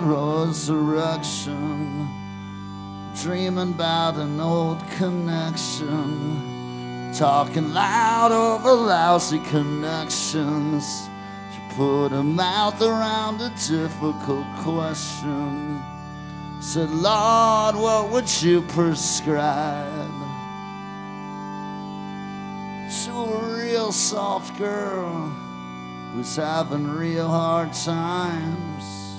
resurrection, dreaming about an old connection, talking loud over lousy connections. She put her mouth around a difficult question, said, Lord, what would you prescribe to a real soft girl who's having real hard times?